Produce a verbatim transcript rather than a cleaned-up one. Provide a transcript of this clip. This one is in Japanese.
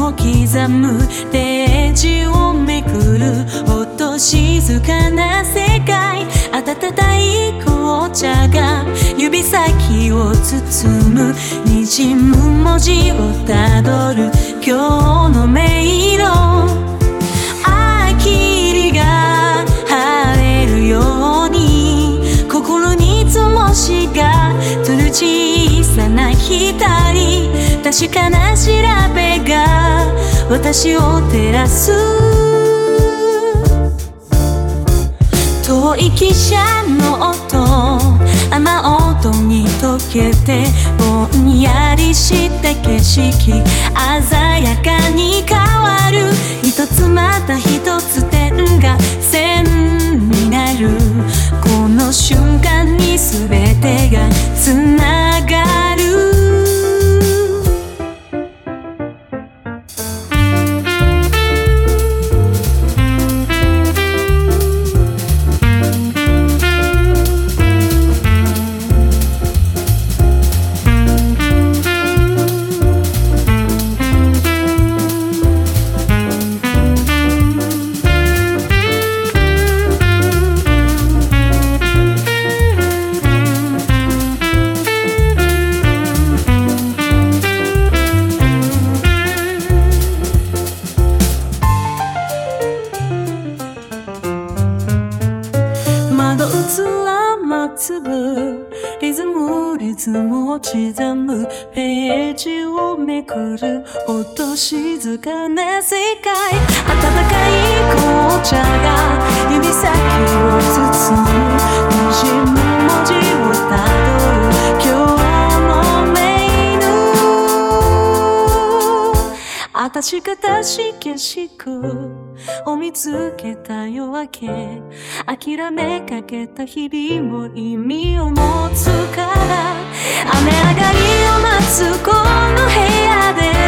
を刻むページをめくるほっと静かな世界。温かい紅茶が指先を包むにじむ文字をたどる今日の迷路。霧が晴れるように心に灯しが取る小さな光。確かな調べが私を照らす。遠い汽車の音雨音に溶けてぼんやりした景色鮮やかに変わる。一つまた一つ点が線になるこの瞬間に全てがつながる。窓映ら雨粒リズムリズムを刻むページをめくるほっと静かな世界。温かい紅茶が指先を包むにじむ文字をたどる今日のメール。私が確か景色を見つけた夜明け。諦めかけた日々も意味を持つから。雨上がりを待つこの部屋で